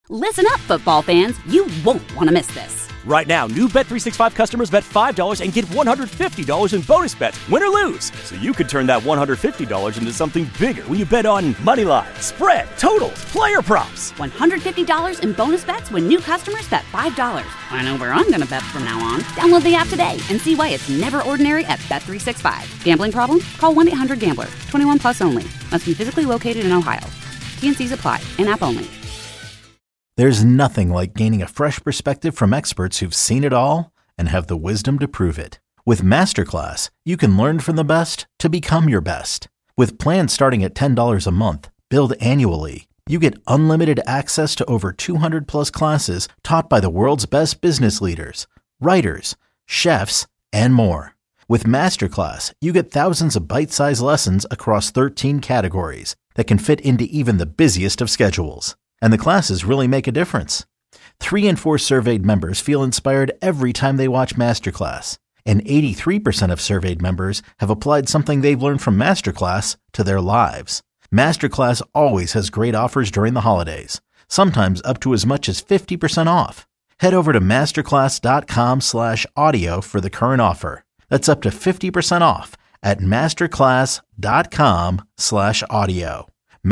Listen up, football fans. You won't want to miss this. Right now, new Bet365 customers bet $5 and get $150 in bonus bets, win or lose. So you could turn that $150 into something bigger when you bet on money line, spread, totals, player props. $150 in bonus bets when new customers bet $5. I know where I'm going to bet from now on. Download the app today and see why it's never ordinary at Bet365. Gambling problem? Call 1-800-GAMBLER. 21 plus only. Must be physically located in Ohio. T&Cs apply. In-app only. There's nothing like gaining a fresh perspective from experts who've seen it all and have the wisdom to prove it. With Masterclass, you can learn from the best to become your best. With plans starting at $10 a month, billed annually, you get unlimited access to over 200 plus classes taught by the world's best business leaders, writers, chefs, and more. With Masterclass, you get thousands of bite-sized lessons across 13 categories that can fit into even the busiest of schedules. And the classes really make a difference. 3 in 4 surveyed members feel inspired every time they watch Masterclass. And 83% of surveyed members have applied something they've learned from Masterclass to their lives. Masterclass always has great offers during the holidays, sometimes up to as much as 50% off. Head over to masterclass.com/audio for the current offer. That's up to 50% off at masterclass.com/audio.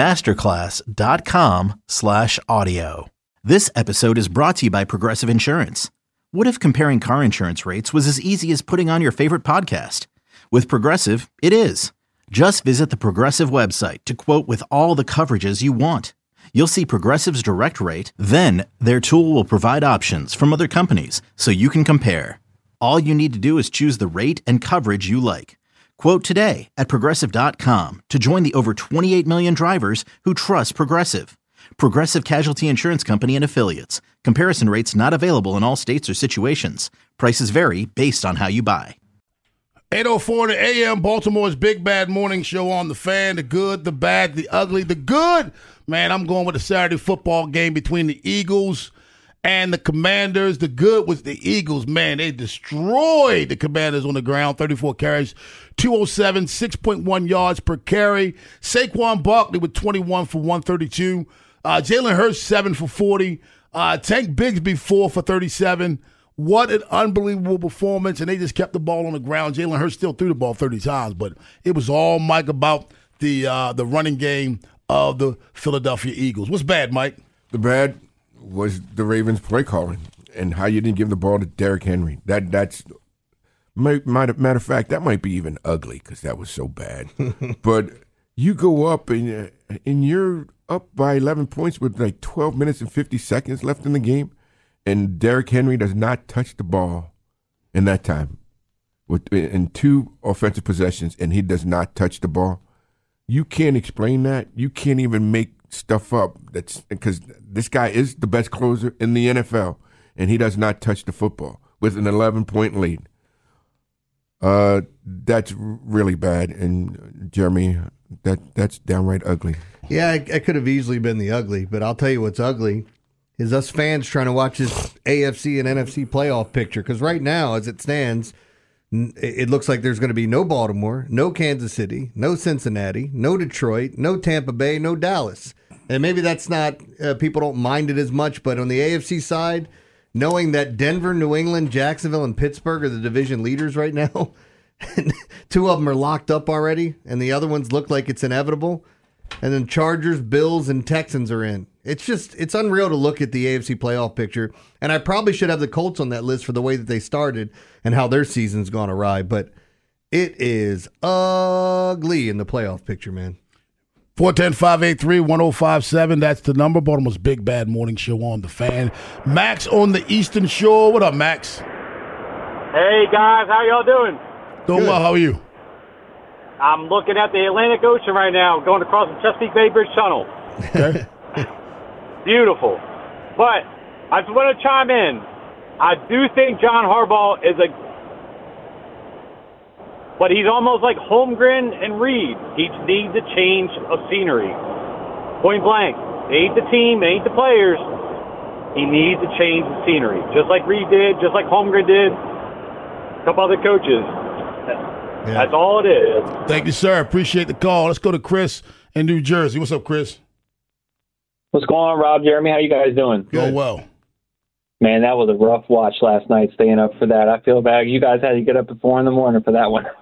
masterclass.com/audio. This episode is brought to you by Progressive Insurance. What if comparing car insurance rates was as easy as putting on your favorite podcast? With Progressive, it is. Just visit the Progressive website to quote with all the coverages you want. You'll see Progressive's direct rate, then their tool will provide options from other companies so you can compare. All you need to do is choose the rate and coverage you like. Quote today at Progressive.com to join the over 28 million drivers who trust Progressive. Progressive Casualty Insurance Company and Affiliates. Comparison rates not available in all states or situations. Prices vary based on how you buy. 8:04 to AM, Baltimore's Big Bad Morning Show on The Fan. The good, the bad, the ugly, the good. Man, I'm going with the Saturday football game between the Eagles and the Commanders. The good was the Eagles. Man, they destroyed the Commanders on the ground. 34 carries, 207, 6.1 yards per carry. Saquon Barkley with 21 for 132. Jalen Hurts, 7 for 40. Tank Bigsby, 4 for 37. What an unbelievable performance, and they just kept the ball on the ground. Jalen Hurts still threw the ball 30 times, but it was all, Mike, about the running game of the Philadelphia Eagles. What's bad, Mike? The bad was the Ravens' play calling and how you didn't give the ball to Derrick Henry. That's matter of fact, that might be even ugly because that was so bad. But you go up and you're up by 11 points with like 12 minutes and 50 seconds left in the game, and Derrick Henry does not touch the ball in that time in 2 offensive possessions, and he does not touch the ball. You can't explain that. You can't even make stuff up. That's because this guy is the best closer in the NFL, and he does not touch the football with an 11-point lead. That's really bad, and Jeremy, that's downright ugly. Yeah, I could have easily been the ugly, but I'll tell you what's ugly is us fans trying to watch this AFC and NFC playoff picture, because right now, as it stands, it looks like there's going to be no Baltimore, no Kansas City, no Cincinnati, no Detroit, no Tampa Bay, no Dallas. And maybe that's not, people don't mind it as much, but on the AFC side, knowing that Denver, New England, Jacksonville, and Pittsburgh are the division leaders right now, and 2 of them are locked up already, and the other ones look like it's inevitable, and then Chargers, Bills, and Texans are in. It's unreal to look at the AFC playoff picture, and I probably should have the Colts on that list for the way that they started and how their season's gone awry, but it is ugly in the playoff picture, man. 410-583-1057. That's the number. Baltimore's Big Bad Morning Show on The Fan. Max on the Eastern Shore. What up, Max? Hey, guys. How y'all doing? Doing well. How are you? I'm looking at the Atlantic Ocean right now, going across the Chesapeake Bay Bridge Tunnel. Okay. Beautiful. But I just want to chime in. I do think John Harbaugh is but he's almost like Holmgren and Reed. He needs a change of scenery. Point blank. They ain't the team, they ain't the players. He needs a change of scenery. Just like Reed did, just like Holmgren did, a couple other coaches. Yeah. That's all it is. Thank you, sir. Appreciate the call. Let's go to Chris in New Jersey. What's up, Chris? What's going on, Rob, Jeremy? How you guys doing? Go well. Man, that was a rough watch last night, staying up for that. I feel bad. You guys had to get up at 4 a.m. for that one.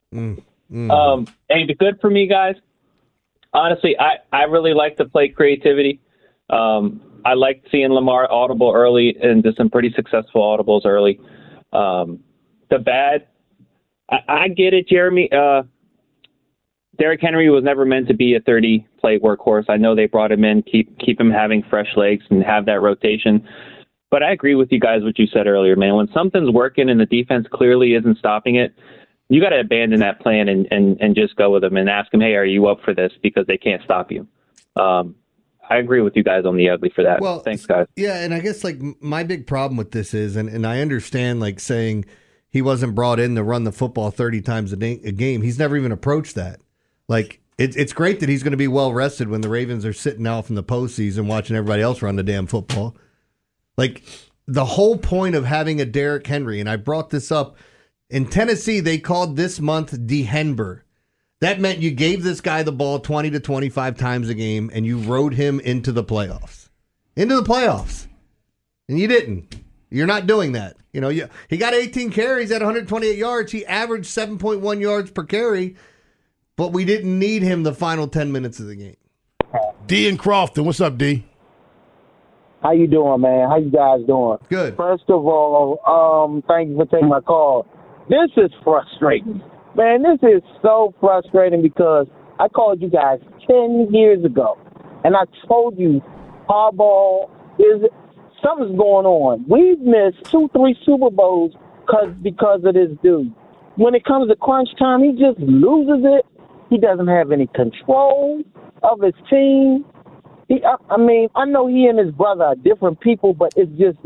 Hey, good for me, guys. Honestly, I really like the play creativity. I liked seeing Lamar audible early and did some pretty successful audibles early. The bad, I get it, Jeremy. Derrick Henry was never meant to be a 30-play workhorse. I know they brought him in, keep him having fresh legs and have that rotation. But I agree with you guys what you said earlier, man. When something's working and the defense clearly isn't stopping it, you got to abandon that plan and just go with them and ask them, hey, are you up for this? Because they can't stop you. I agree with you guys on the ugly for that. Well, thanks, guys. Yeah, and I guess like my big problem with this is, and I understand like saying he wasn't brought in to run the football 30 times a game. He's never even approached that. Like, it's great that he's going to be well rested when the Ravens are sitting off in the postseason watching everybody else run the damn football. Like, the whole point of having a Derrick Henry, and I brought this up, in Tennessee, they called this month DeHenber. That meant you gave this guy the ball 20 to 25 times a game, and you rode him into the playoffs. Into the playoffs. And you didn't. You're not doing that. You know, he got 18 carries at 128 yards. He averaged 7.1 yards per carry, but we didn't need him the final 10 minutes of the game. D in Crofton. What's up, D? How you doing, man? How you guys doing? Good. First of all, thank you for taking my call. This is frustrating. Man, this is so frustrating because I called you guys 10 years ago, and I told you Harbaugh something's going on. We've missed 2-3 Super Bowls because of this dude. When it comes to crunch time, he just loses it. He doesn't have any control of his team. I know he and his brother are different people, but it's just,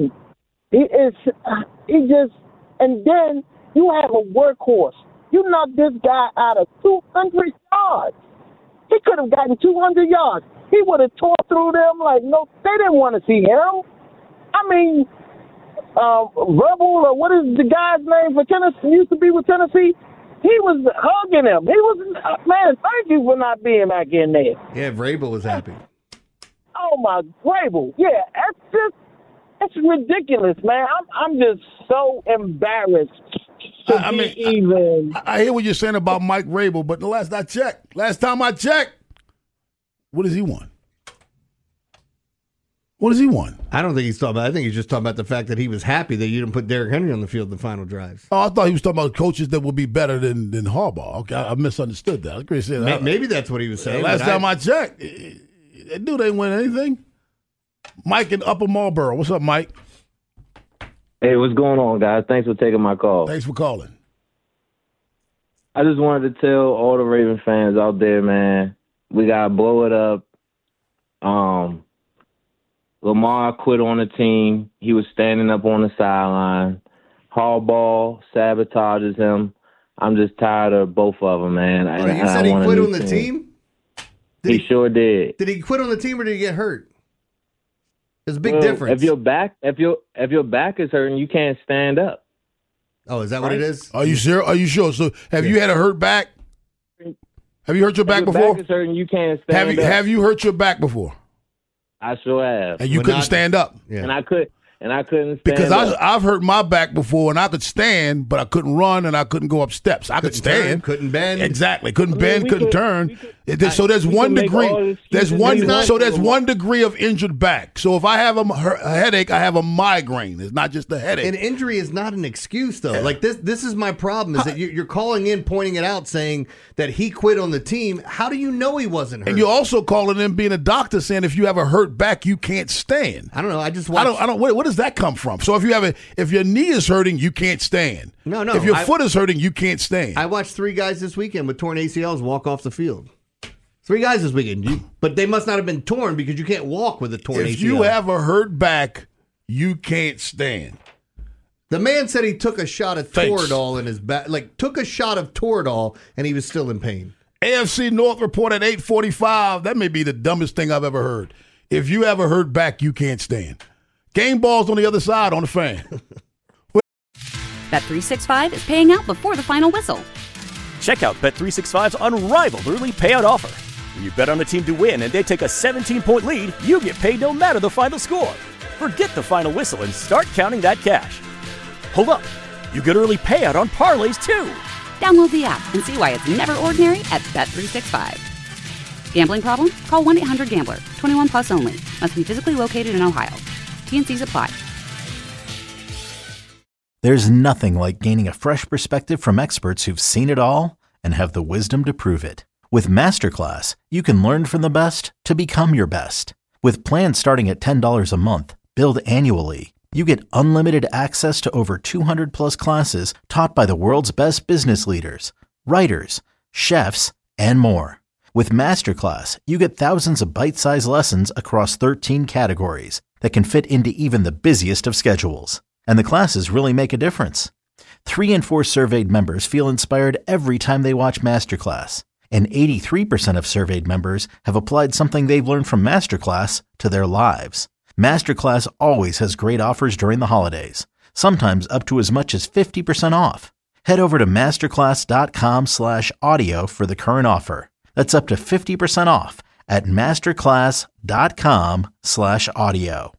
and then you have a workhorse. You knocked this guy out of 200 yards. He could have gotten 200 yards. He would have tore through them like, no, they didn't want to see him. I mean, Rebel, or what is the guy's name for Tennessee, used to be with Tennessee? He was hugging him. He was, man, thank you for not being back in there. Yeah, Vrabel was happy. Oh, my, Vrabel. Yeah, it's ridiculous, man. I'm just so embarrassed. I hear what you're saying about Mike Vrabel, but last time I checked, what does he want? What does he want? I don't think he's talking about. I think he's just talking about the fact that he was happy that you didn't put Derrick Henry on the field in the final drives. Oh, I thought he was talking about coaches that would be better than Harbaugh. Okay, I misunderstood that. I was going to say that. Maybe that's what he was saying. Last time I checked, that dude ain't win anything. Mike in Upper Marlboro. What's up, Mike? Hey, what's going on, guys? Thanks for taking my call. Thanks for calling. I just wanted to tell all the Raven fans out there, man, we got to blow it up. Lamar quit on the team. He was standing up on the sideline. Harbaugh sabotages him. I'm just tired of both of them, man. You said he quit on the team? He sure did. Did he quit on the team or did he get hurt? There's a big difference. If your back is hurting, you can't stand up. Oh, is that what it is? Are you sure? So have you had a hurt back? Have you hurt your back before? If your back is hurting, you can't stand up. Have you hurt your back before? I sure have. And you couldn't stand up? Yeah. And I couldn't stand because up. I've hurt my back before, and I could stand, but I couldn't run, and I couldn't go up steps. I could stand. Couldn't bend. Exactly. Couldn't bend, couldn't turn. So there's one degree. There's one degree of injured back. So if I have a headache, I have a migraine. It's not just a headache. An injury is not an excuse, though. Like this is my problem, is that you're calling in, pointing it out, saying that he quit on the team. How do you know he wasn't hurt? And you're also calling in, being a doctor, saying if you have a hurt back, you can't stand. I don't know. I just watched. I don't. Where does that come from? So if your knee is hurting, you can't stand. No. If your foot is hurting, you can't stand. I watched 3 guys this weekend with torn ACLs walk off the field. 3 guys this weekend, but they must not have been torn because you can't walk with a torn ACL. If you have a hurt back, you can't stand. The man said he took a shot of Toradol in his back, took a shot of Toradol, and he was still in pain. AFC North report at 8:45. That may be the dumbest thing I've ever heard. If you have a hurt back, you can't stand. Game balls on the other side on the Fan. Bet365 is paying out before the final whistle. Check out Bet365's unrivaled early payout offer. When you bet on a team to win and they take a 17-point lead, you get paid no matter the final score. Forget the final whistle and start counting that cash. Hold up. You get early payout on parlays, too. Download the app and see why it's never ordinary at Bet365. Gambling problem? Call 1-800-GAMBLER. 21 plus only. Must be physically located in Ohio. T&Cs apply. There's nothing like gaining a fresh perspective from experts who've seen it all and have the wisdom to prove it. With Masterclass, you can learn from the best to become your best. With plans starting at $10 a month, billed annually, you get unlimited access to over 200 plus classes taught by the world's best business leaders, writers, chefs, and more. With Masterclass, you get thousands of bite-sized lessons across 13 categories that can fit into even the busiest of schedules. And the classes really make a difference. 3 in 4 surveyed members feel inspired every time they watch Masterclass. And 83% of surveyed members have applied something they've learned from Masterclass to their lives. Masterclass always has great offers during the holidays, sometimes up to as much as 50% off. Head over to masterclass.com/audio for the current offer. That's up to 50% off at masterclass.com/audio.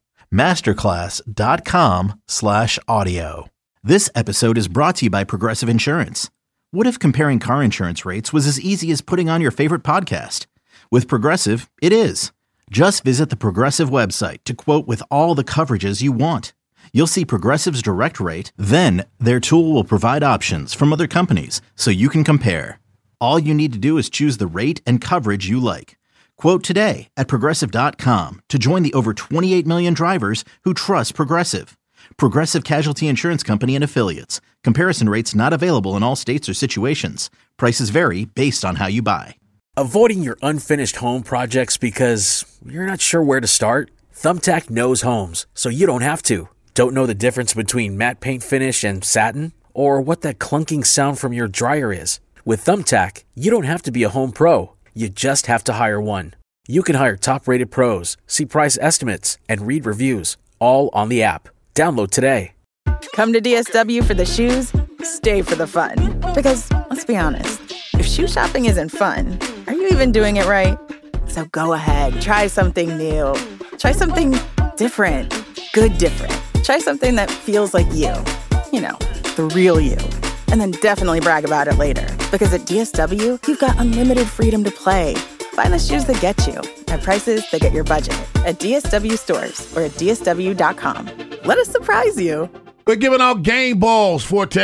masterclass.com/audio. This episode is brought to you by Progressive Insurance. What if comparing car insurance rates was as easy as putting on your favorite podcast? With Progressive, it is. Just visit the Progressive website to quote with all the coverages you want. You'll see Progressive's direct rate, then their tool will provide options from other companies so you can compare. All you need to do is choose the rate and coverage you like. Quote today at Progressive.com to join the over 28 million drivers who trust Progressive. Progressive Casualty Insurance Company and Affiliates. Comparison rates not available in all states or situations. Prices vary based on how you buy. Avoiding your unfinished home projects because you're not sure where to start? Thumbtack knows homes, so you don't have to. Don't know the difference between matte paint finish and satin? Or what that clunking sound from your dryer is? With Thumbtack, you don't have to be a home pro. You just have to hire one. You can hire top-rated pros, see price estimates, and read reviews, all on the app. Download today. Come to DSW for the shoes, stay for the fun. Because, let's be honest, if shoe shopping isn't fun, are you even doing it right? So go ahead, try something new. Try something different. Good different. Try something that feels like you. You know, the real you. And then definitely brag about it later. Because at DSW, you've got unlimited freedom to play. Find the shoes that get you at prices that get your budget at DSW stores or at DSW.com. Let us surprise you. We're giving out game balls,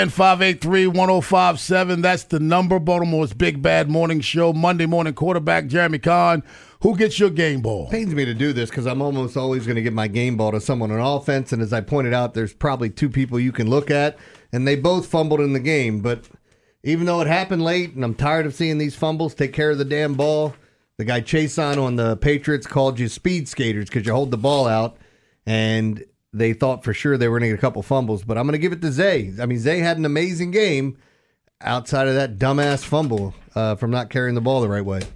410-583-1057. That's the number. Baltimore's Big Bad Morning Show. Monday morning quarterback Jeremy Kahn. Who gets your game ball? Pains me to do this because I'm almost always going to give my game ball to someone on offense. And as I pointed out, there's probably 2 people you can look at, and they both fumbled in the game. But even though it happened late, and I'm tired of seeing these fumbles, take care of the damn ball. The guy Chason on the Patriots called you speed skaters because you hold the ball out, and they thought for sure they were going to get a couple fumbles. But I'm going to give it to Zay. I mean, Zay had an amazing game outside of that dumbass fumble from not carrying the ball the right way.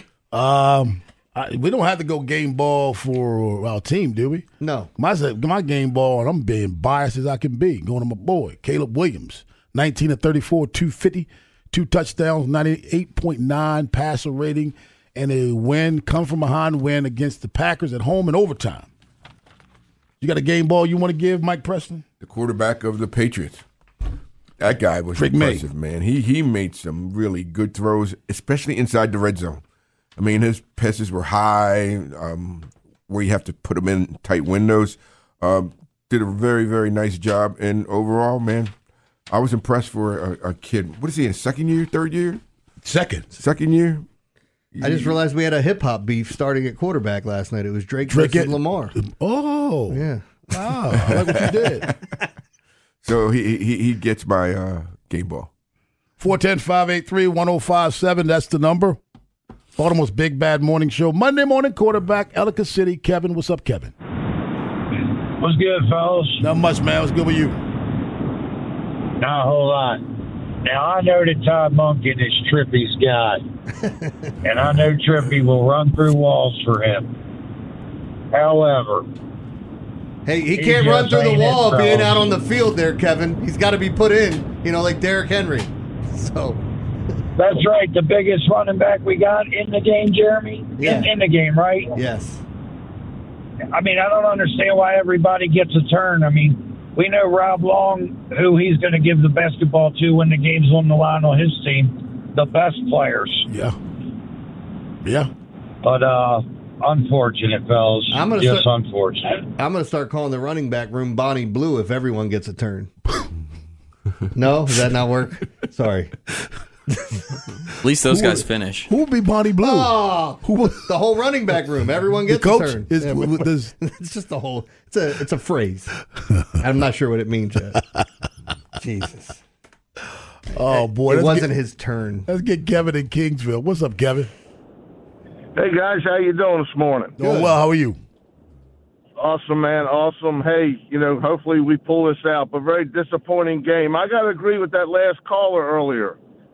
We don't have to go game ball for our team, do we? No. My game ball, and I'm being biased as I can be, going to my boy, Caleb Williams. 19 of 34, 250, 2 touchdowns, 98.9 passer rating, and a win, come from behind win against the Packers at home in overtime. You got a game ball you want to give, Mike Preston? The quarterback of the Patriots. That guy was impressive, man. He made some really good throws, especially inside the red zone. I mean, his passes were high, where you have to put them in tight windows. Did a very, very nice job. And overall, man, I was impressed for a kid. What is he in, second year, third year? Second year? I just realized we had a hip-hop beef starting at quarterback last night. It was Drake versus Lamar. Oh. Yeah. Wow. I like what you did. So he gets my game ball. 410-583-1057. That's the number. Baltimore's Big Bad Morning Show. Monday morning quarterback, Ellicott City. Kevin, what's up, Kevin? What's good, fellas? Not much, man. What's good with you? Not a whole lot. Now, I know that Todd Monken is Trippy's guy. And I know Trippy will run through walls for him. However, hey, he can't run through the wall if he ain't out on the field there, Kevin. He's got to be put in, like Derrick Henry. So, That's right. The biggest running back we got in the game, Jeremy? Yeah. In the game, right? Yes. I mean, I don't understand why everybody gets a turn. I mean, we know Rob Long, who he's going to give the basketball to when the game's on the line on his team, the best players. Yeah. Yeah. But unfortunate, fellas. Unfortunate. I'm going to start calling the running back room Bonnie Blue if everyone gets a turn. No? Does that not work? Sorry. At least those guys finish. Who would be Bonnie Blue? Oh, the whole running back room. Everyone gets the coach a turn. It's just the whole. It's a phrase. I'm not sure what it means yet. Jesus. Oh boy, it wasn't his turn. Let's get Kevin in Kingsville. What's up, Kevin? Hey guys, how you doing this morning? Doing well. How are you? Awesome, man. Awesome. Hey, hopefully we pull this out, but very disappointing game. I got to agree with that last caller earlier.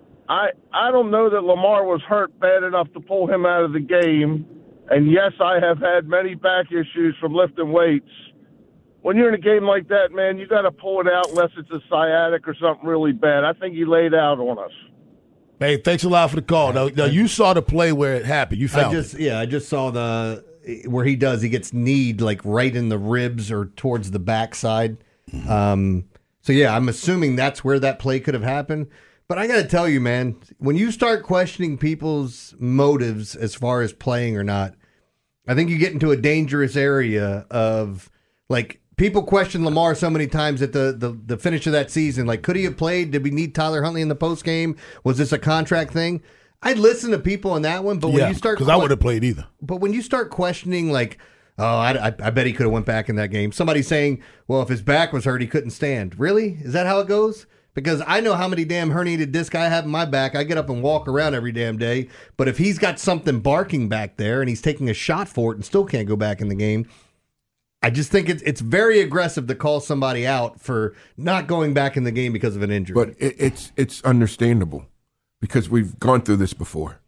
I don't know that Lamar was hurt bad enough to pull him out of the game. And yes, I have had many back issues from lifting weights. When you're in a game like that, man, you got to pull it out unless it's a sciatic or something really bad. I think he laid out on us. Hey, thanks a lot for the call. Now you saw the play where it happened. You found it. Yeah, I just saw where he gets kneed like right in the ribs or towards the backside. So yeah, I'm assuming that's where that play could have happened. But I got to tell you, man, when you start questioning people's motives as far as playing or not, I think you get into a dangerous area of, like, people question Lamar so many times at the finish of that season. Like, could he have played? Did we need Tyler Huntley in the postgame? Was this a contract thing? I'd listen to people on that one, but when you start... because I wouldn't have played either. But when you start questioning, like, oh, I bet he could have went back in that game. Somebody saying, well, if his back was hurt, he couldn't stand. Really? Is that how it goes? Because I know how many damn herniated discs I have in my back. I get up and walk around every damn day. But if he's got something barking back there and he's taking a shot for it and still can't go back in the game, I just think it's very aggressive to call somebody out for not going back in the game because of an injury. But it's understandable because we've gone through this before.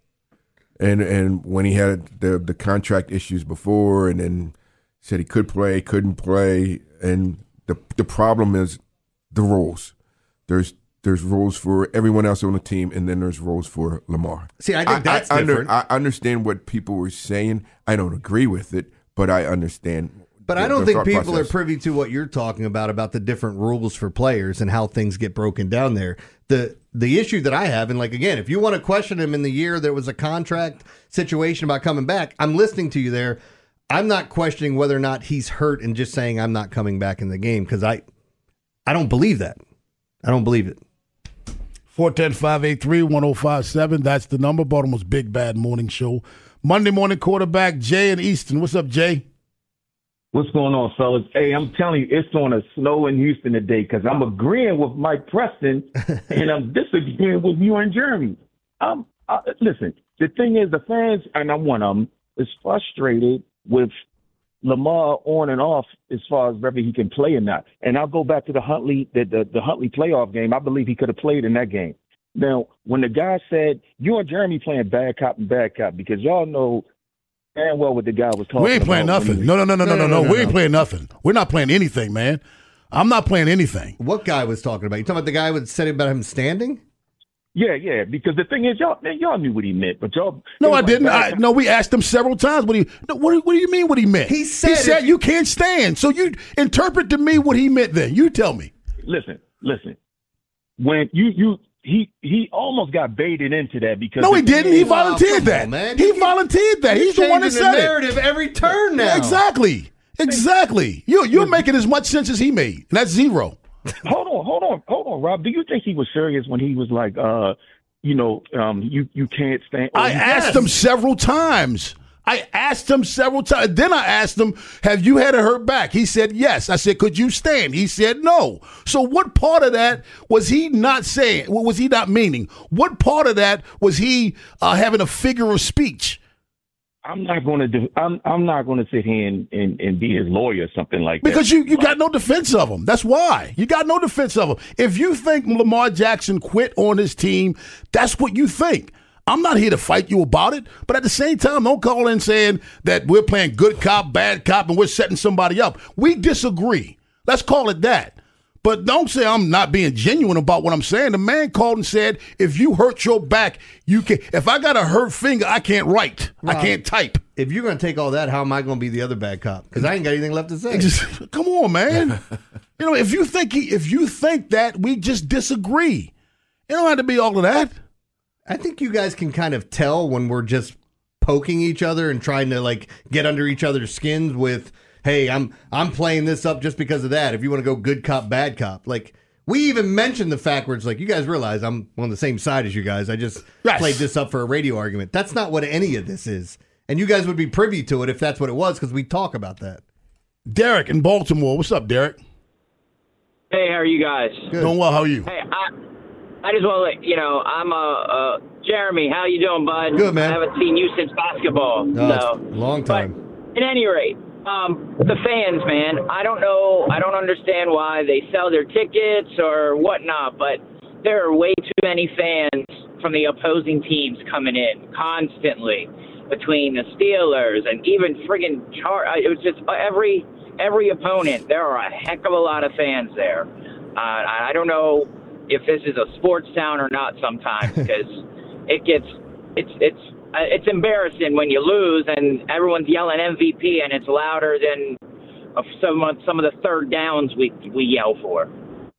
And when he had the contract issues before and then said he could play, couldn't play, and the problem is the rules. There's rules for everyone else on the team, and then there's rules for Lamar. See, I think that's different. I understand what people were saying. I don't agree with it, but I understand. But I don't think people are privy to what you're talking about the different rules for players and how things get broken down there. The issue that I have, and like, again, if you want to question him in the year there was a contract situation about coming back, I'm listening to you there. I'm not questioning whether or not he's hurt and just saying I'm not coming back in the game because I don't believe that. I don't believe it. 410-583-1057. That's the number. Baltimore's Big Bad Morning Show. Monday morning quarterback, Jay in Easton. What's up, Jay? What's going on, fellas? Hey, I'm telling you, it's going to snow in Houston today because I'm agreeing with Mike Preston and I'm disagreeing with you and Jeremy. Listen, the thing is, the fans, and I'm one of them, is frustrated with Lamar on and off as far as whether he can play or not. And I'll go back to the Huntley playoff game. I believe he could have played in that game. Now, when the guy said, you and Jeremy playing bad cop and bad cop, because y'all know damn well what the guy was talking about. We ain't playing nothing. No. We ain't playing nothing. We're not playing anything, man. I'm not playing anything. What guy was talking about? You talking about the guy who said about him standing? Yeah, because the thing is, y'all knew what he meant, but y'all... No, I didn't. No, we asked him several times what do you mean what he meant? He said you can't stand. So you interpret to me what he meant then. You tell me. Listen. When he almost got baited into that because... No, he didn't. He volunteered that. Man. He volunteered that. He's the one that said it. Narrative every turn now. Exactly. You're making as much sense as he made. And that's zero. Hold on, Rob. Do you think he was serious when he was like, you can't stand? I asked him several times. Then I asked him, have you had a hurt back? He said yes. I said, could you stand? He said no. So what part of that was he not saying? What was he not meaning? What part of that was he having a figure of speech? I'm not going to sit here and be his lawyer or something like that. Because you got no defense of him. That's why. You got no defense of him. If you think Lamar Jackson quit on his team, that's what you think. I'm not here to fight you about it. But at the same time, don't call in saying that we're playing good cop, bad cop, and we're setting somebody up. We disagree. Let's call it that. But don't say I'm not being genuine about what I'm saying. The man called and said, if you hurt your back, you can. If I got a hurt finger, I can't write. I can't type. If you're going to take all that, how am I going to be the other bad cop? Because I ain't got anything left to say. Come on, man. If you think that, we just disagree. It don't have to be all of that. I think you guys can kind of tell when we're just poking each other and trying to like get under each other's skins with, hey, I'm playing this up just because of that. If you want to go good cop, bad cop. Like, we even mentioned the fact where it's like, you guys realize I'm on the same side as you guys. I just played this up for a radio argument. That's not what any of this is. And you guys would be privy to it if that's what it was, because we talk about that. Derek in Baltimore. What's up, Derek? Hey, how are you guys? Good. Doing well. How are you? Hey, I just want to let you know, I'm Jeremy. How you doing, bud? Good, man. I haven't seen you since basketball. No, it's a long time. But at any rate, the fans, man, I don't know. I don't understand why they sell their tickets or whatnot, but there are way too many fans from the opposing teams coming in constantly between the Steelers and even friggin' it was just every opponent. There are a heck of a lot of fans there. I don't know if this is a sports town or not sometimes, because it's embarrassing when you lose and everyone's yelling MVP and it's louder than some of the third downs we yell for.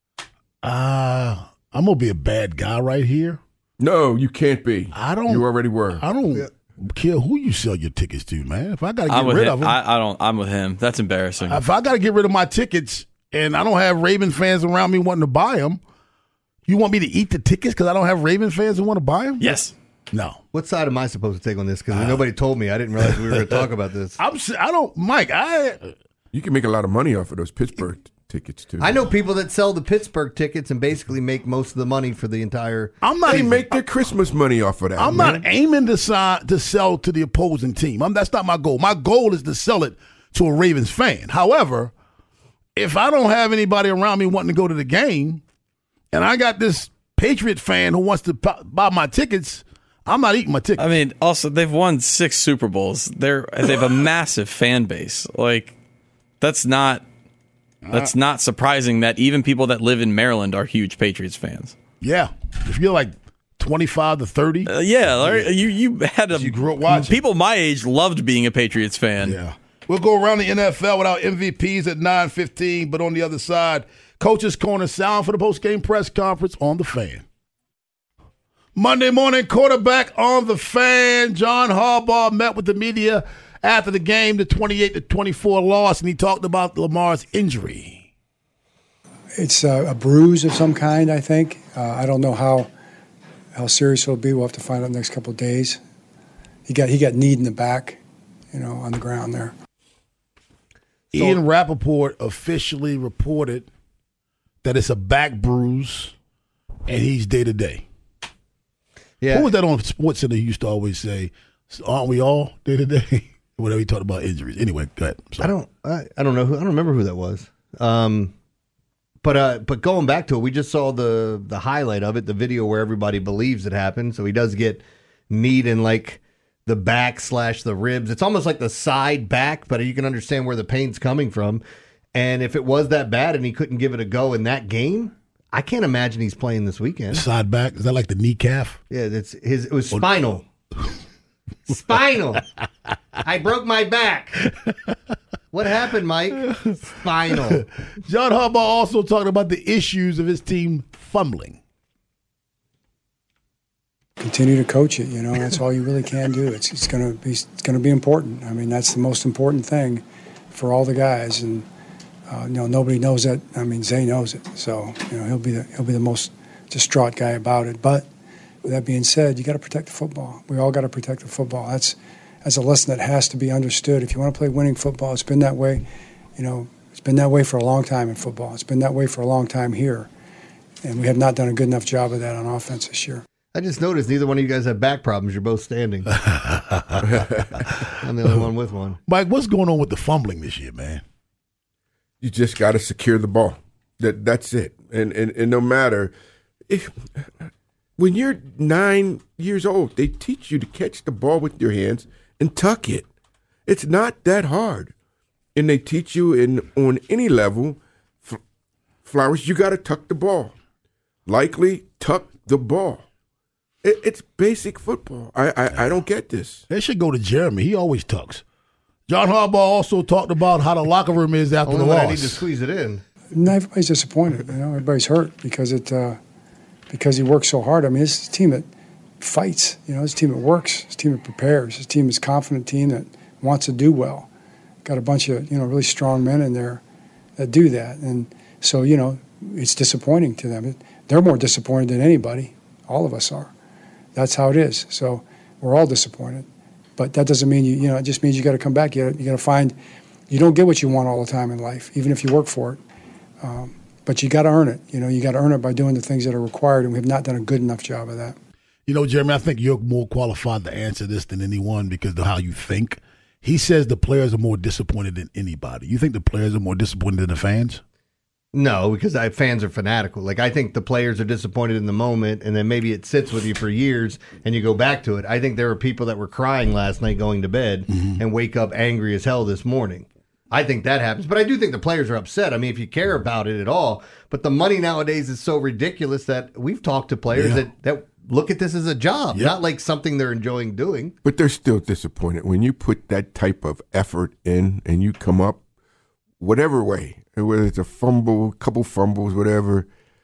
I'm gonna be a bad guy right here. No, you can't be. I don't. You already were. I don't care who you sell your tickets to, man. If I gotta get rid of them, I'm with him. That's embarrassing. If I gotta get rid of my tickets and I don't have Ravens fans around me wanting to buy them, you want me to eat the tickets because I don't have Ravens fans who want to buy them? Yes. No. What side am I supposed to take on this? Because nobody told me. I didn't realize we were going to talk about this. Mike, you can make a lot of money off of those Pittsburgh tickets, too. I know people that sell the Pittsburgh tickets and basically make most of the money for the entire They make their Christmas money off of that. I'm not aiming to sell to the opposing team. That's not my goal. My goal is to sell it to a Ravens fan. However, if I don't have anybody around me wanting to go to the game, and I got this Patriot fan who wants to buy my tickets, I'm not eating my tickets. I mean, also, they've won 6 Super Bowls. They have a massive fan base. Like, that's not surprising that even people that live in Maryland are huge Patriots fans. Yeah. If you're like 25 to 30. You had you grew up watching. People my age loved being a Patriots fan. Yeah. We'll go around the NFL without MVPs at 9:15, but on the other side, Coach's Corner sound for the post-game press conference on The Fan. Monday morning quarterback on The Fan. John Harbaugh met with the media after the game, the 28-24 loss, and he talked about Lamar's injury. It's a bruise of some kind, I think. I don't know how serious it'll be. We'll have to find out in the next couple of days. He got kneed in the back, on the ground there. Ian Rappaport officially reported that it's a back bruise, and he's day-to-day. Yeah. What was that on SportsCenter he used to always say, aren't we all day-to-day? Whatever he talked about injuries. Anyway, go ahead. I don't know I don't remember who that was. But going back to it, we just saw the highlight of it, the video where everybody believes it happened. So he does get kneed in like the back / the ribs. It's almost like the side back, but you can understand where the pain's coming from. And if it was that bad and he couldn't give it a go in that game, I can't imagine he's playing this weekend. Side back? Is that like the kneecap? Yeah, it was spinal. Spinal. I broke my back. What happened, Mike? Spinal. John Harbaugh also talked about the issues of his team fumbling. Continue to coach it. That's all you really can do. It's going to be important. I mean, that's the most important thing for all the guys, and nobody knows that. I mean, Zay knows it, so he'll be the most distraught guy about it. But with that being said, you got to protect the football. We all got to protect the football. That's a lesson that has to be understood. If you want to play winning football, it's been that way. It's been that way for a long time in football. It's been that way for a long time here, and we have not done a good enough job of that on offense this year. I just noticed neither one of you guys have back problems. You're both standing. I'm the only one with one. Mike, what's going on with the fumbling this year, man? You just got to secure the ball. That's it. And no matter when you're 9 years old, they teach you to catch the ball with your hands and tuck it. It's not that hard, and they teach you on any level Flowers, you got to tuck the ball. Likely tuck the ball. It's basic football. I don't get this. They should go to Jeremy. He always tucks. John Harbaugh also talked about how the locker room is after the loss. I need to squeeze it in. Not everybody's disappointed. Everybody's hurt because he works so hard. I mean, this is a team that fights. This team that works. This team that prepares. This team is a confident team that wants to do well. Got a bunch of really strong men in there that do that, and so it's disappointing to them. They're more disappointed than anybody. All of us are. That's how it is. So we're all disappointed, but that doesn't mean it just means you got to come back. You got to find. You don't get what you want all the time in life, even if you work for it. But you got to earn it. You got to earn it by doing the things that are required, and we have not done a good enough job of that. Jeremy, I think you're more qualified to answer this than anyone because of how you think. He says the players are more disappointed than anybody. You think the players are more disappointed than the fans? No, because fans are fanatical. Like, I think the players are disappointed in the moment, and then maybe it sits with you for years, and you go back to it. I think there were people that were crying last night going to bed and wake up angry as hell this morning. I think that happens. But I do think the players are upset. I mean, if you care about it at all. But the money nowadays is so ridiculous that we've talked to players that look at this as a job, not like something they're enjoying doing. But they're still disappointed. When you put that type of effort in and you come up, whatever way, whether it's a fumble, couple fumbles, whatever,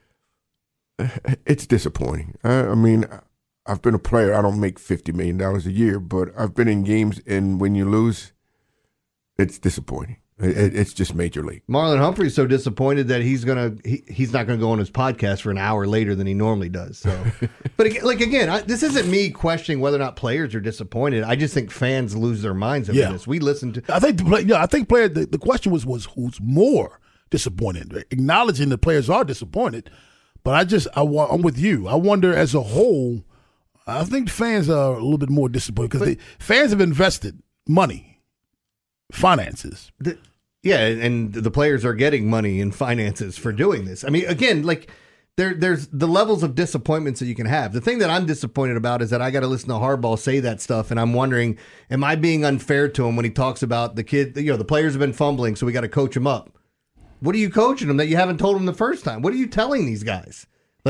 it's disappointing. I mean, I've been a player. I don't make $50 million a year, but I've been in games, and when you lose, it's disappointing. It's just major league. Marlon Humphrey's so disappointed that he's not gonna go on his podcast for an hour later than he normally does. So, but again, this isn't me questioning whether or not players are disappointed. I just think fans lose their minds over this. We listen to. I think the question was who's more disappointed, acknowledging the players are disappointed. But I'm with you. I wonder as a whole. I think fans are a little bit more disappointed because fans have invested money. Finances. And the players are getting money and finances for doing this. I mean, again, there's the levels of disappointments that you can have. The thing that I'm disappointed about is that I got to listen to Harbaugh say that stuff, and I'm wondering, am I being unfair to him when he talks about the kid? The players have been fumbling, so we got to coach them up. What are you coaching them that you haven't told them the first time? What are you telling these guys?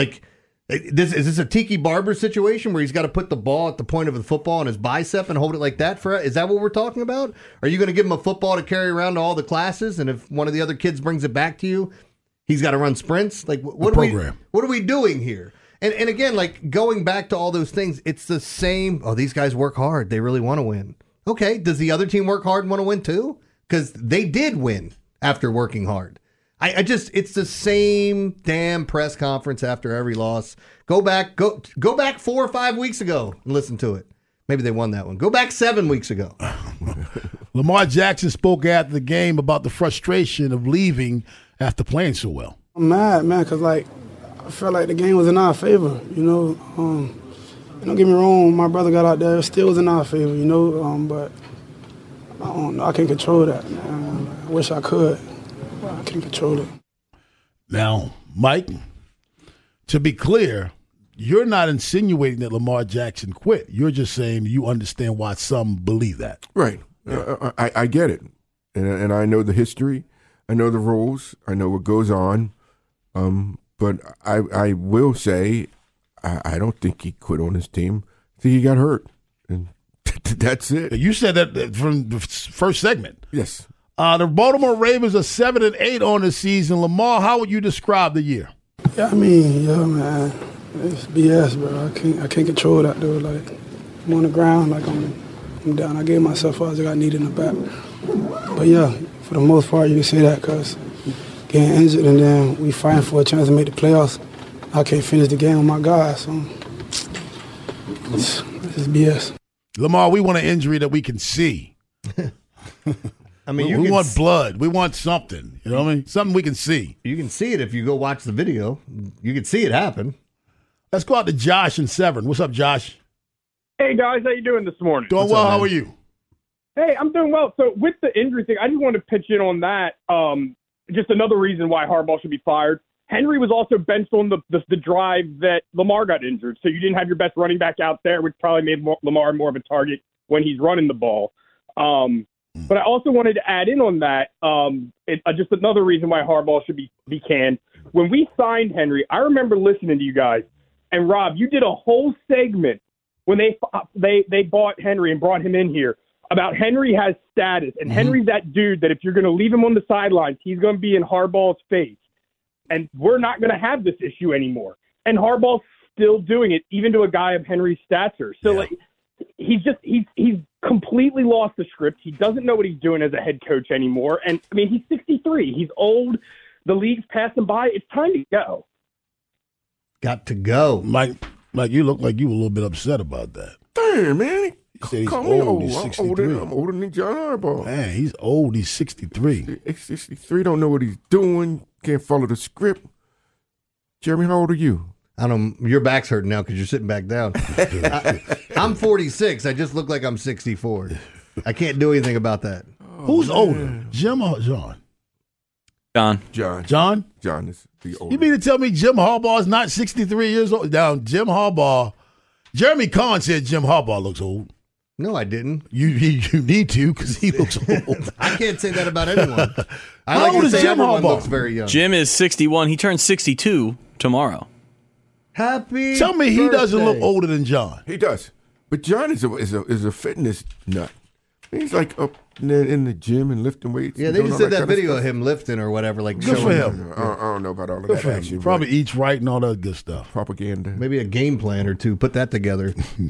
Is this a Tiki Barber situation where he's got to put the ball at the point of the football on his bicep and hold it like that? Is that what we're talking about? Are you going to give him a football to carry around to all the classes, and if one of the other kids brings it back to you, he's got to run sprints? What are we doing here? And again, going back to all those things, it's the same. Oh, these guys work hard. They really want to win. Okay, does the other team work hard and want to win too? Because they did win after working hard. It's the same damn press conference after every loss. Go back 4 or 5 weeks ago and listen to it. Maybe they won that one. Go back 7 weeks ago. Lamar Jackson spoke after the game about the frustration of leaving after playing so well. I'm mad, man, because I felt like the game was in our favor. Don't get me wrong. My brother got out there, it still was in our favor. But I don't know. I can't control that, man. I wish I could. I can't control it. Now, Mike, to be clear, you're not insinuating that Lamar Jackson quit. You're just saying you understand why some believe that. Right. I get it. And I know the history. I know the rules. I know what goes on. But I will say I don't think he quit on his team. I think he got hurt. And that's it. You said that from the first segment. Yes. The Baltimore Ravens are 7-8 on the season. Lamar, how would you describe the year? Yeah, man, it's BS, bro. I can't control that, dude. I'm on the ground, I'm down. I gave myself all I got needed in the back. But yeah, for the most part, you can say that because getting injured and then we fighting for a chance to make the playoffs. I can't finish the game with my guys, so it's BS. Lamar, we want an injury that we can see. I mean, we want blood. We want something. You know what I mean? Something we can see. You can see it if you go watch the video. You can see it happen. Let's go out to Josh and Severn. What's up, Josh? Hey, guys. How you doing this morning? Doing well. How are you? Hey, I'm doing well. So with the injury thing, I just wanted to pitch in on that. Just another reason why Harbaugh should be fired. Henry was also benched on the drive that Lamar got injured. So you didn't have your best running back out there, which probably made Lamar more of a target when he's running the ball. But I also wanted to add in on that, just another reason why Harbaugh should be canned. when we signed Henry, I remember listening to you guys, and Rob, you did a whole segment when they bought Henry and brought him in here about Henry has status, and Henry's that dude that if you're going to leave him on the sidelines, he's going to be in Harbaugh's face, and we're not going to have this issue anymore. And Harbaugh's still doing it, even to a guy of Henry's stature. So like, he's completely lost the script. He doesn't know what he's doing as a head coach anymore. And I mean, he's 63. He's old. The league's passing by. It's time to go. Got to go. Mike, you look like you were a little bit upset about that. Damn, man. He's Call me old. old. He's I'm 63. older than John Harbaugh. Man, he's old. He's 63. 63, don't know what he's doing. Can't follow the script. Jeremy, how old are you? I don't know. Your back's hurting now because you're sitting back down. I'm 46. I just look like I'm 64. I can't do anything about that. Who's older, Jim or John? John is the older. You mean to tell me Jim Harbaugh is not 63 years old? Now, Jim Harbaugh, Jeremy Kahn said Jim Harbaugh looks old. No, I didn't. You need to because he looks old. I can't say that about anyone. I How like old to is say Jim everyone Harbaugh? looks very young. Jim is 61. He turns 62 tomorrow. Happy Tell me he doesn't look birthday. older than John. He does. But John is a fitness nut. He's like up in the gym and lifting weights. Yeah, and they doing just all did that kind of video stuff. of him lifting or whatever. Like Good for showing him. I don't know about all of Good that for him. action. Probably but eats right and all that good stuff. propaganda. maybe a game plan or two. Put that together.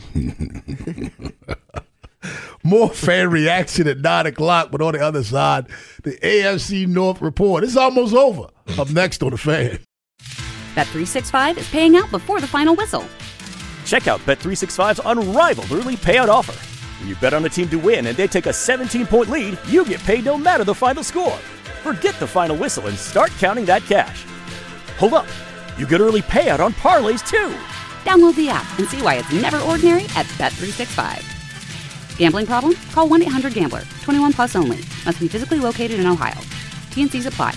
More fan reaction at 9 o'clock, but on the other side, the AFC North report. It's almost over. Up next on The Fan. Bet365 is paying out before the final whistle. Check out Bet365's unrivaled early payout offer. When you bet on a team to win and they take a 17-point lead, you get paid no matter the final score. Forget the final whistle and start counting that cash. Hold up. You get early payout on parlays, too. Download the app and see why it's never ordinary at Bet365. Gambling problem? Call 1-800-GAMBLER. 21 plus only. Must be physically located in Ohio. T&Cs apply.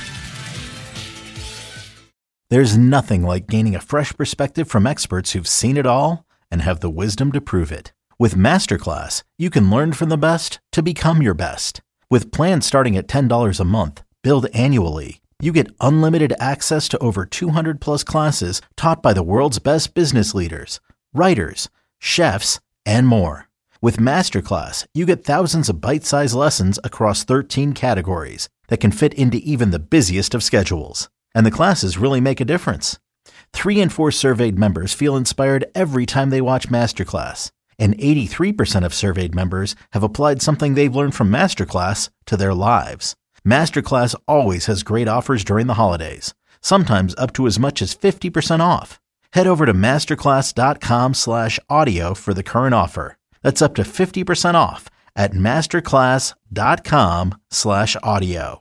There's nothing like gaining a fresh perspective from experts who've seen it all and have the wisdom to prove it. With Masterclass, you can learn from the best to become your best. With plans starting at $10 a month, billed annually, you get unlimited access to over 200 plus classes taught by the world's best business leaders, writers, chefs, and more. With Masterclass, you get thousands of bite-sized lessons across 13 categories that can fit into even the busiest of schedules. And the classes really make a difference. 3 in 4 surveyed members feel inspired every time they watch Masterclass. And 83% of surveyed members have applied something they've learned from Masterclass to their lives. Masterclass always has great offers during the holidays, sometimes up to as much as 50% off. Head over to masterclass.com/audio for the current offer. That's up to 50% off at masterclass.com/audio.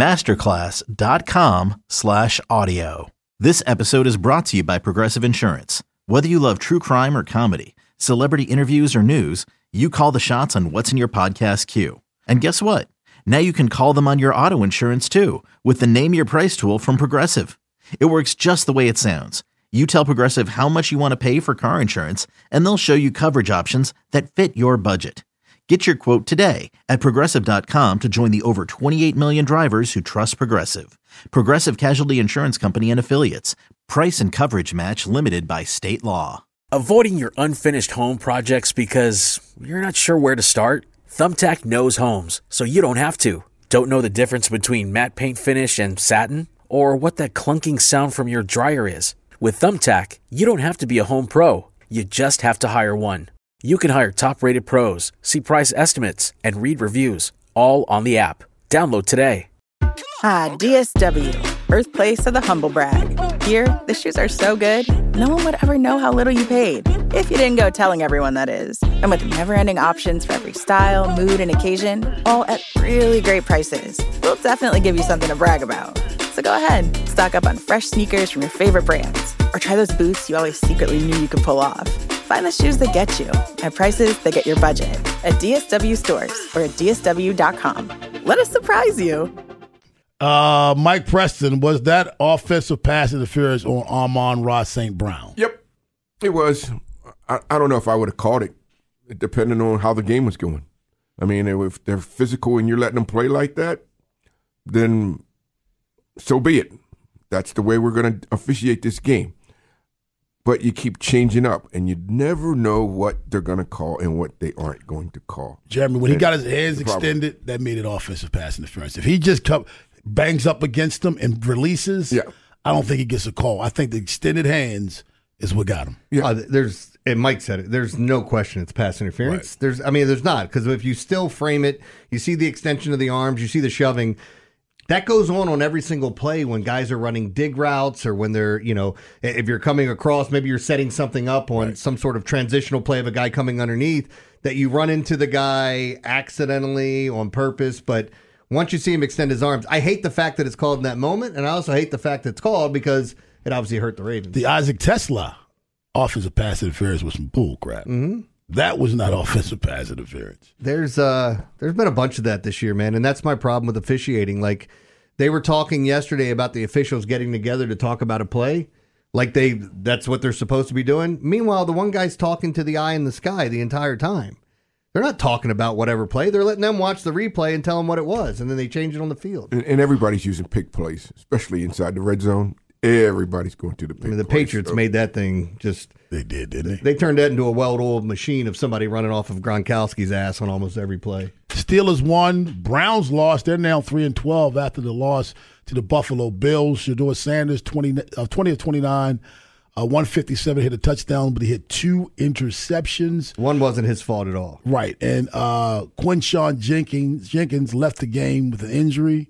masterclass.com/audio. This episode is brought to you by Progressive Insurance. Whether you love true crime or comedy, celebrity interviews or news, you call the shots on what's in your podcast queue. And guess what? Now you can call them on your auto insurance too with the Name Your Price tool from Progressive. It works just the way it sounds. You tell Progressive how much you want to pay for car insurance, and they'll show you coverage options that fit your budget. Get your quote today at Progressive.com to join the over 28 million drivers who trust Progressive. Progressive Casualty Insurance Company and Affiliates. Price and coverage match limited by state law. Avoiding your unfinished home projects because you're not sure where to start? Thumbtack knows homes, so you don't have to. Don't know the difference between matte paint finish and satin? Or what that clunking sound from your dryer is? With Thumbtack, you don't have to be a home pro. You just have to hire one. You can hire top-rated pros, see price estimates, and read reviews, all on the app. Download today. DSW, birthplace of the humble brag. Here, the shoes are so good, no one would ever know how little you paid. If you didn't go telling everyone, that is. And with never-ending options for every style, mood, and occasion, all at really great prices, we'll definitely give you something to brag about. So go ahead, stock up on fresh sneakers from your favorite brands, or try those boots you always secretly knew you could pull off. Find the shoes that get you at prices that get your budget at DSW stores or at DSW.com. Let us surprise you. Mike Preston, was that offensive pass interference on Amon-Ra St. Brown? Yep, it was. I don't know if I would have caught it, depending on how the game was going. I mean, if they're physical and you're letting them play like that, then so be it. that's the way we're going to officiate this game. But you keep changing up, and you never know what they're going to call and what they aren't going to call. Jeremy, when he got his hands extended, that made it offensive pass interference. If he just bangs up against them and releases, I don't think he gets a call. I think the extended hands is what got him. Yeah, and Mike said it. There's no question it's pass interference. Right. There's not, because if you still frame it, you see the extension of the arms, you see the shoving. That goes on every single play when guys are running dig routes or when they're, if you're coming across, maybe you're setting something up on some sort of transitional play of a guy coming underneath, that you run into the guy accidentally on purpose. But once you see him extend his arms, I hate the fact that it's called in that moment, and I also hate the fact that it's called because it obviously hurt the Ravens. The Isaac Tesla offensive pass interference was some bull crap. Mm-hmm. That was not offensive pass interference. There's been a bunch of that this year, man, and that's my problem with officiating. Like, they were talking yesterday about the officials getting together to talk about a play, like that's what they're supposed to be doing. Meanwhile, the one guy's talking to the eye in the sky the entire time. They're not talking about whatever play. They're letting them watch the replay and tell them what it was, and then they change it on the field. And everybody's using pick plays, especially inside the red zone. Everybody's going to the pick. The Patriots made that thing just. They did, didn't they? They turned that into a well-oiled machine of somebody running off of Gronkowski's ass on almost every play. Steelers won. Browns lost. They're now 3-12 after the loss to the Buffalo Bills. Shedeur Sanders, 20 of 29, 157, hit a touchdown, but he hit 2 interceptions. One wasn't his fault at all. Right. And Quinshawn Jenkins left the game with an injury.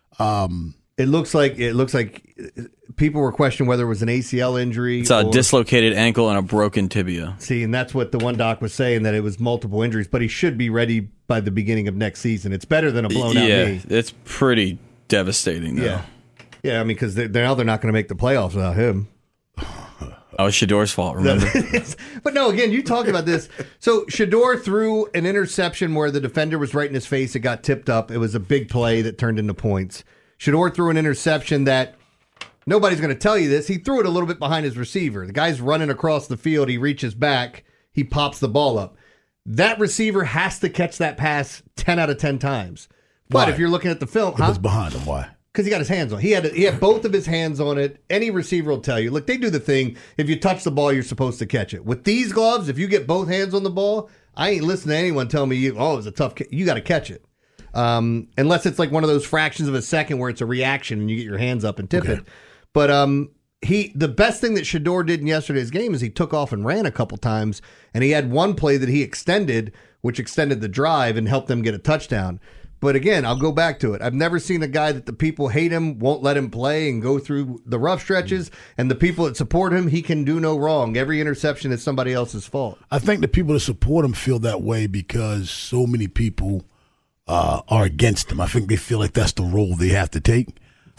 It looks like people were questioning whether it was an ACL injury. It's a dislocated ankle and a broken tibia. See, and that's what the one doc was saying, that it was multiple injuries, but he should be ready by the beginning of next season. It's better than a blown out knee. It's pretty devastating, though. Yeah, I mean, because they're not going to make the playoffs without him. Oh, it's Shedeur's fault, remember? But no, again, you talk about this. So Shedeur threw an interception where the defender was right in his face. It got tipped up. It was a big play that turned into points. Shedeur threw an interception that nobody's going to tell you this. He threw it a little bit behind his receiver. The guy's running across the field. He reaches back. He pops the ball up. That receiver has to catch that pass 10 out of 10 times. But if you're looking at the film, it's behind him. Why? Because he got his hands on it. He had both of his hands on it. Any receiver will tell you. Look, they do the thing. If you touch the ball, you're supposed to catch it. With these gloves, if you get both hands on the ball, I ain't listening to anyone tell me, it was a tough catch. You got to catch it. Unless it's like one of those fractions of a second where it's a reaction and you get your hands up and tip it. But the best thing that Shedeur did in yesterday's game is he took off and ran a couple times, and he had one play that he extended, which extended the drive and helped them get a touchdown. But again, I'll go back to it. I've never seen a guy that the people hate him, won't let him play and go through the rough stretches, and the people that support him, he can do no wrong. Every interception is somebody else's fault. I think the people that support him feel that way because so many people are against him. I think they feel like that's the role they have to take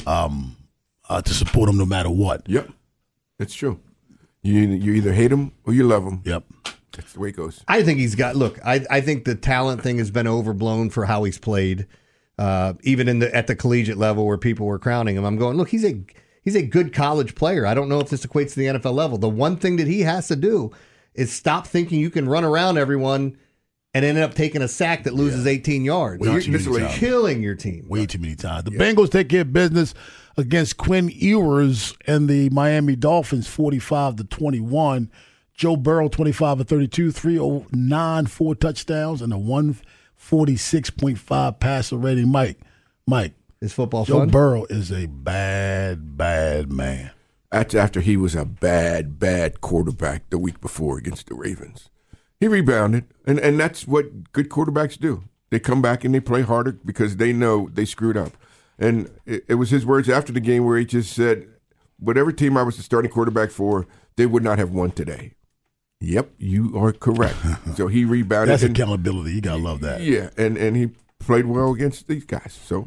to support him no matter what. Yep, it's true. You either hate him or you love him. Yep. That's the way it goes. I think he's got. Look, I think the talent thing has been overblown for how he's played, even at the collegiate level where people were crowning him. I'm going, look, he's a good college player. I don't know if this equates to the NFL level. The one thing that he has to do is stop thinking you can run around everyone and end up taking a sack that loses 18 yards. You're killing your team. Way too many times. The Bengals take care of business against Quinn Ewers and the Miami Dolphins 45-21. Joe Burrow, 25 of 32, 309, 4 touchdowns, and a 146.5 passer rating. Mike, is football Joe fun? Burrow is a bad man. After he was a bad quarterback the week before against the Ravens. He rebounded, and that's what good quarterbacks do. They come back and they play harder because they know they screwed up. And it was his words after the game where he just said, whatever team I was the starting quarterback for, they would not have won today. Yep, you are correct. So he rebounded. That's accountability. You got to love that. Yeah, and he played well against these guys. So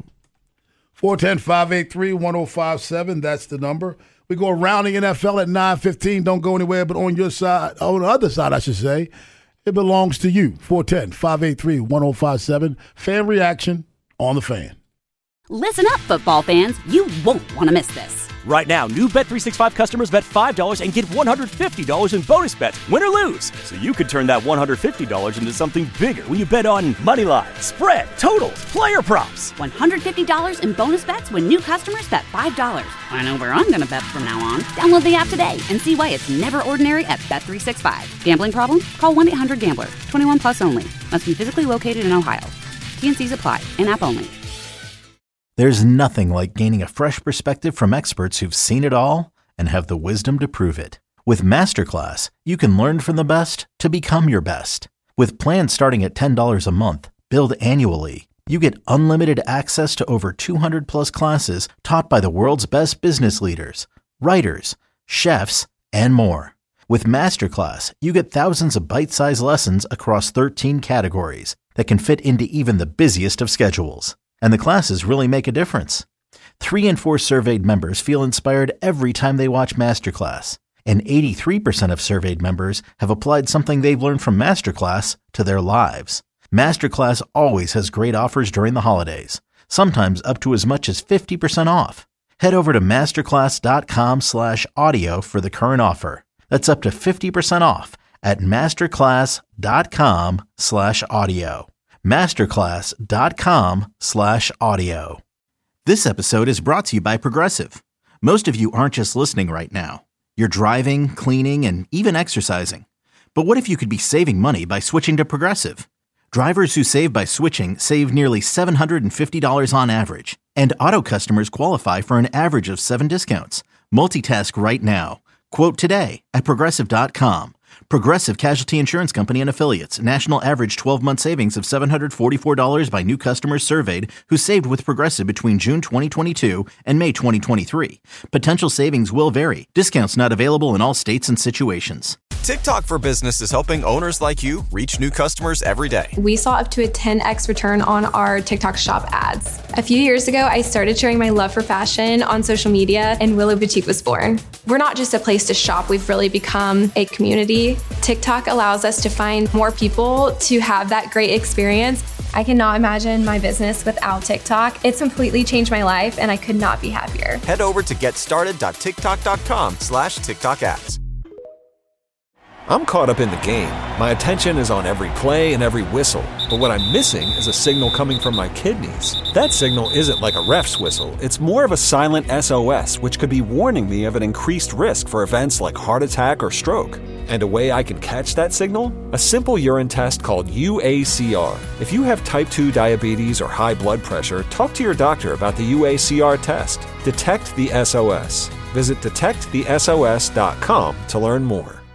410-583-1057, that's the number. We go around the NFL at 9:15. Don't go anywhere, but on your side, on the other side, I should say, it belongs to you. 410-583-1057. Fan reaction on the Fan. Listen up, football fans. You won't want to miss this. Right now, new Bet365 customers bet $5 and get $150 in bonus bets, win or lose. So you could turn that $150 into something bigger when you bet on moneyline, spread, totals, player props. $150 in bonus bets when new customers bet $5. I know where I'm going to bet from now on. Download the app today and see why it's never ordinary at Bet365. Gambling problem? Call 1-800-GAMBLER. 21 plus only. Must be physically located in Ohio. T&Cs apply. In-app only. There's nothing like gaining a fresh perspective from experts who've seen it all and have the wisdom to prove it. With Masterclass, you can learn from the best to become your best. With plans starting at $10 a month, billed annually, you get unlimited access to over 200 plus classes taught by the world's best business leaders, writers, chefs, and more. With Masterclass, you get thousands of bite-sized lessons across 13 categories that can fit into even the busiest of schedules. And the classes really make a difference. 3 in 4 surveyed members feel inspired every time they watch Masterclass. And 83% of surveyed members have applied something they've learned from Masterclass to their lives. Masterclass always has great offers during the holidays, sometimes up to as much as 50% off. Head over to masterclass.com/audio for the current offer. That's up to 50% off at masterclass.com/audio. masterclass.com/audio. This episode is brought to you by Progressive. Most of you aren't just listening right now. You're driving, cleaning, and even exercising. But what if you could be saving money by switching to Progressive? Drivers who save by switching save nearly $750 on average. And auto customers qualify for an average of 7 discounts. Multitask right now. Quote today at Progressive.com. Progressive Casualty Insurance Company and Affiliates. National average 12-month savings of $744 by new customers surveyed who saved with Progressive between June 2022 and May 2023. Potential savings will vary. Discounts not available in all states and situations. TikTok for Business is helping owners like you reach new customers every day. We saw up to a 10x return on our TikTok shop ads. A few years ago, I started sharing my love for fashion on social media, and Willow Boutique was born. We're not just a place to shop, we've really become a community. TikTok allows us to find more people to have that great experience. I cannot imagine my business without TikTok. It's completely changed my life, and I could not be happier. Head over to getstarted.tiktok.com/TikTok ads. I'm caught up in the game. My attention is on every play and every whistle. But what I'm missing is a signal coming from my kidneys. That signal isn't like a ref's whistle. It's more of a silent SOS, which could be warning me of an increased risk for events like heart attack or stroke. And a way I can catch that signal? A simple urine test called UACR. If you have type 2 diabetes or high blood pressure, talk to your doctor about the UACR test. Detect the SOS. Visit detectthesos.com to learn more.